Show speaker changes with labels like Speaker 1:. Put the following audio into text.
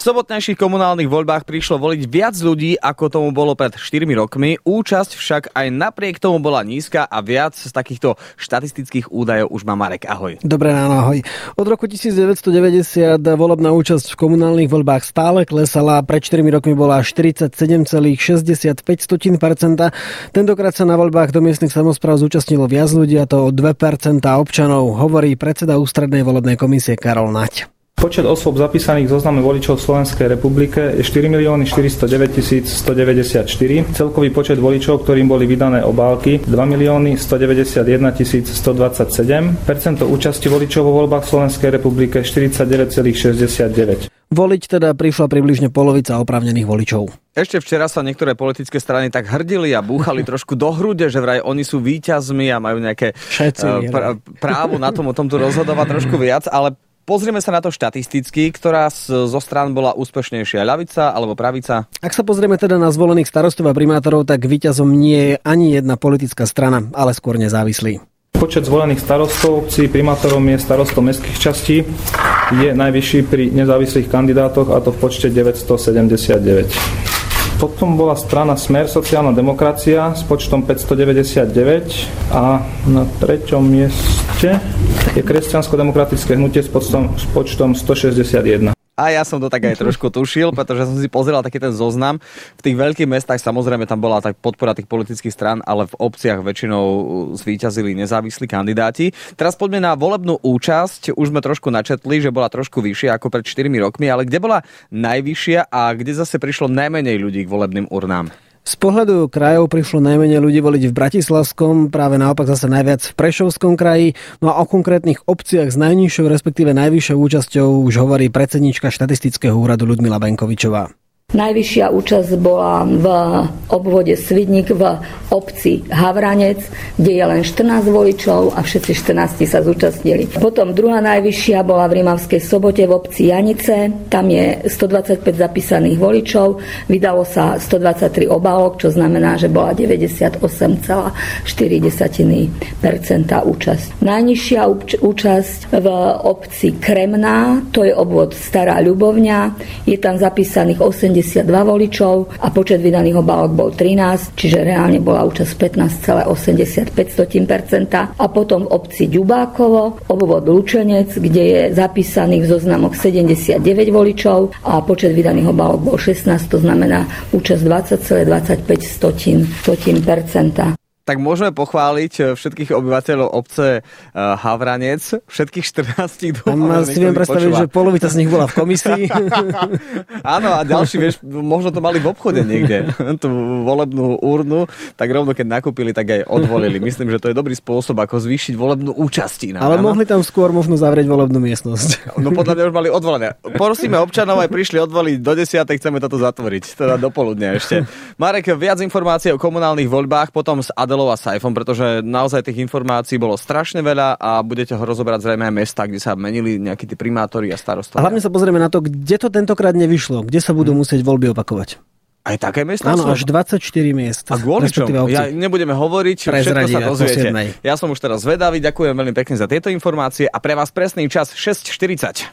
Speaker 1: V sobotnejších komunálnych voľbách prišlo voliť viac ľudí, ako tomu bolo pred 4 rokmi. Účasť však aj napriek tomu bola nízka a viac z takýchto štatistických údajov už má Marek. Ahoj.
Speaker 2: Dobré ráno, ahoj. Od roku 1990 volebná účasť v komunálnych voľbách stále klesala. Pred 4 rokmi bola 47,65%. Tentokrát sa na voľbách do miestnych samospráv zúčastnilo viac ľudí, a to o 2% občanov, hovorí predseda ústrednej volebnej komisie Karol Naď.
Speaker 3: Počet osôb zapísaných v zozname voličov v Slovenskej republike je 4 409 194. Celkový počet voličov, ktorým boli vydané obálky, 2 191 127. Percento účasti voličov vo voľbách v Slovenskej republike 49,69.
Speaker 2: Voliť teda prišla približne polovica oprávnených voličov.
Speaker 1: Ešte včera sa niektoré politické strany tak hrdili a búchali trošku do hrude, že vraj oni sú víťazmi a majú nejaké právo na tom o tomto rozhodovať trošku viac, ale pozrieme sa na to štatisticky, ktorá zo strán bola úspešnejšia, ľavica alebo pravica? Ak
Speaker 2: sa pozrieme teda na zvolených starostov a primátorov, tak víťazom nie je ani jedna politická strana, ale skôr nezávislí.
Speaker 3: Počet zvolených starostov obcí primátorom je starostov mestských častí je najvyšší pri nezávislých kandidátoch, a to v počte 979. Potom bola strana Smer sociálna demokracia s počtom 599 a na treťom mieste je kresťansko-demokratické hnutie s počtom 161.
Speaker 1: A ja som to tak aj trošku tušil, pretože som si pozeral taký ten zoznam. V tých veľkých mestách samozrejme tam bola tak podpora tých politických strán, ale v obciach väčšinou zvíťazili nezávislí kandidáti. Teraz poďme na volebnú účasť. Už sme trošku načetli, že bola trošku vyššia ako pred 4 rokmi, ale kde bola najvyššia a kde zase prišlo najmenej ľudí k volebným urnám?
Speaker 2: Z pohľadu krajov prišlo najmenej ľudí voliť v Bratislavskom, práve naopak zase najviac v Prešovskom kraji. No a o konkrétnych obciach s najnižšou, respektíve najvyššou účasťou už hovorí predsedníčka štatistického úradu Ľudmila Benkovičová.
Speaker 4: Najvyššia účasť bola v obvode Svidník v obci Havranec, kde je len 14 voličov a všetci 14 sa zúčastnili. Potom druhá najvyššia bola v Rimavskej Sobote v obci Janice, tam je 125 zapísaných voličov, vydalo sa 123 obálok, čo znamená, že bola 98,4% účasť. Najnižšia účasť v obci Kremná, to je obvod Stará Ľubovňa, je tam zapísaných 82 voličov a počet vydaných obálok bol 13, čiže reálne bola účasť 15,85%. A potom v obci Ďubákovo, obvod Lučenec, kde je zapísaných v zoznamoch 79 voličov a počet vydaných obálok bol 16, to znamená účasť 20,25%.
Speaker 1: Tak môžeme pochváliť všetkých obyvateľov obce Havranec, všetkých 14 dúfam.
Speaker 2: Si viem predstaviť, že polovica z nich bola v komisii.
Speaker 1: Áno, a ďalší, vieš, možno to mali v obchode niekde, tú volebnú urnu, tak rovno keď nakúpili, tak aj odvolili. Myslím, že to je dobrý spôsob, ako zvýšiť volebnú účasť.
Speaker 2: Ale mohli tam skôr možno zavrieť volebnú miestnosť.
Speaker 1: No podľa mňa už mali odvolené. Prosíme občanov, aj prišli odvoliť do 10, chceme toto zatvoriť, teda do poludnia ešte. Marek, viac informácií o komunálnych voľbách potom s Adelou a Saifom, pretože naozaj tých informácií bolo strašne veľa a budete ho rozoberať zrejme aj mesta, kde sa menili nejakí tí primátori a starostovia.
Speaker 2: A hlavne sa pozrieme na to, kde to tentokrát nevyšlo, kde sa budú musieť voľby opakovať.
Speaker 1: Aj také mesta?
Speaker 2: Áno, až 24 miest.
Speaker 1: A kvôli čomu? Ja nebudeme hovoriť, všetko sa dozviete. Ja som už teraz zvedavý, ďakujem veľmi pekne za tieto informácie a pre vás presný čas 6:40.